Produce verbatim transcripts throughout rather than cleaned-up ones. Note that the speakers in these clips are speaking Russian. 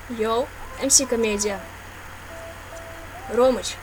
Йоу, МС Комедия. Ромыч.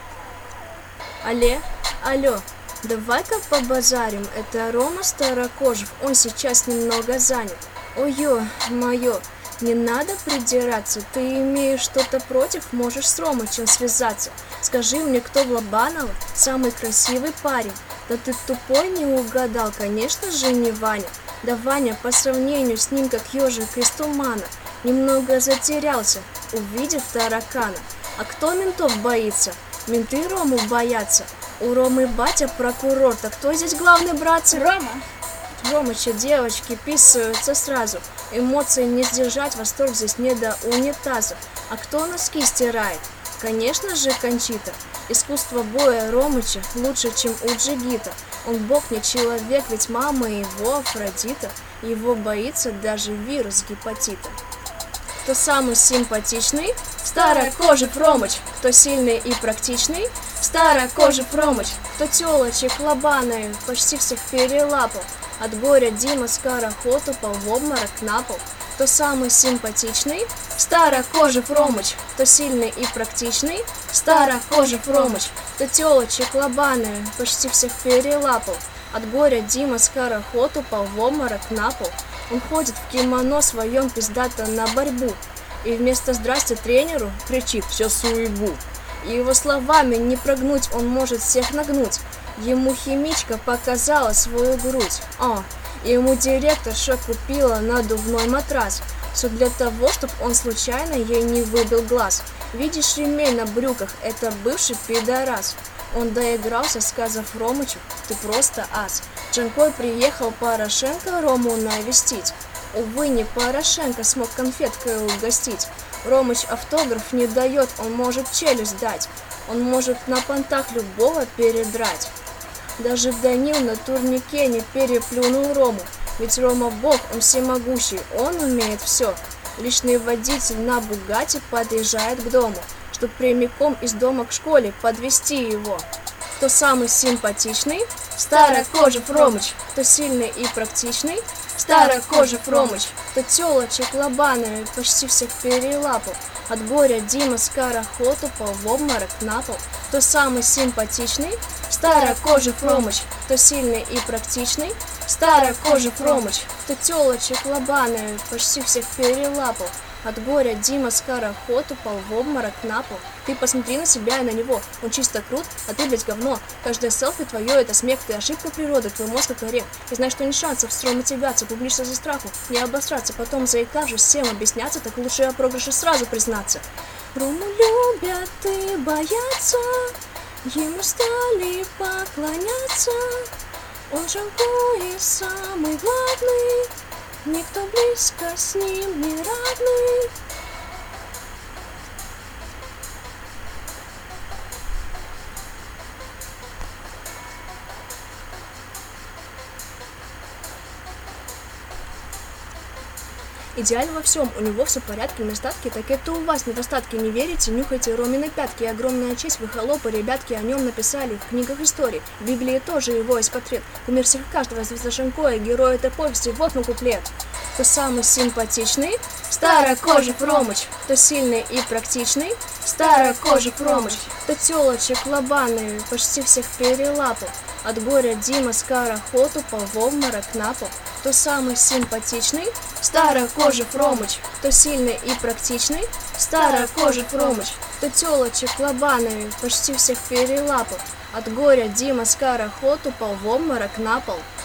Алле, алло, давай-ка побазарим. Это Рома Старокожев, он сейчас немного занят. Ой-ё, моё, не надо придираться. Ты имеешь что-то против, можешь с Ромычем связаться. Скажи мне, кто в Лобаново самый красивый парень? Да ты тупой не угадал, конечно же не Ваня. Да Ваня по сравнению с ним как ежик из тумана. Немного затерялся, увидев таракана. А кто ментов боится? Менты Рому боятся. У Ромы батя прокурор, так кто здесь главный, братцы? Рома! Ромыча, девочки писаются сразу. Эмоции не сдержать, восторг здесь не до унитаза. А кто носки стирает? Конечно же Кончита. Искусство боя Ромыча лучше, чем у Джигита. Он бог не человек, ведь мама его Афродита. Его боится даже вирус гепатита. Кто самый симпатичный? Старокожий Ромыч. Кто сильный и практичный? Старокожий Ромыч. Кто тёлочек лобаный почти всех перелапал. От горя Дима скороход упал в обморок на пол. Кто самый симпатичный? Старокожий Ромыч. Кто сильный и практичный? Старокожий Ромыч. Кто тёлочек лобаный почти всех перелапал. От горя Дима скороход упал в обморок на пол. Он ходит в кимоно своем пиздато на борьбу. И вместо «здрасте» тренеру кричит «все суебу». И его словами не прогнуть, он может всех нагнуть. Ему химичка показала свою грудь. А, ему директорша купила надувной матрас. Все для того, чтобы он случайно ей не выбил глаз. Видишь ремень на брюках, это бывший пидорас. Он доигрался, сказав Ромычу, ты просто ас. Джанкой приехал Порошенко Рому навестить. Увы, не Порошенко смог конфеткой угостить. Ромыч автограф не дает, он может челюсть дать. Он может на понтах любого передрать. Даже Данил на турнике не переплюнул Рому. Ведь Рома бог, он всемогущий, он умеет все. Личный водитель на Бугатти подъезжает к дому, чтоб прямиком из дома к школе подвести его. Кто самый симпатичный? Старокожий Ромыч. Кто сильный и практичный? Старокожий Ромыч. Кто тёлочек лобаный почти всех перелапал. От горя Дима скороход упал в обморок на пол. Кто самый симпатичный? Старокожий Ромыч. Кто сильный и практичный? Старокожий Ромыч. Кто тёлочек лобаный почти всех перелапал. От горя Дима скороход упал в обморок на пол. Ты посмотри на себя и на него, он чисто крут, а ты, блядь, говно. Каждое селфи твое это смех, ты ошибка природы, твой мозг как орех. И знаешь, что не шансов строить тягаться, публично за страху, не обосраться, потом заикавшись всем объясняться, так лучше о проигрыше сразу признаться. Рому любят и боятся, ему стали поклоняться. Он Джанкой самый главный, никто близко с ним не равный. Идеально во всем, у него все в порядке, недостатки, так это у вас недостатки, не верите, нюхайте Ромины пятки, огромная честь, вы холопы, ребятки, о нем написали в книгах истории, в Библии тоже его есть портрет, кумир всех каждого, звезда Джанкоя, герой этой повести, вот мой куплет. Кто самый симпатичный? Старокожий Ромыч. Кто сильный и практичный? Старокожий Ромыч. Кто тёлочек лобаный почти всех перелапал. От горя Дима скороход упал в обморок на пол. Кто самый симпатичный? Старокожий Ромыч. Кто сильный и практичный? Старокожий Ромыч. Кто тёлочек лобаный почти всех перелапал. От горя Дима скороход упал в обморок на пол.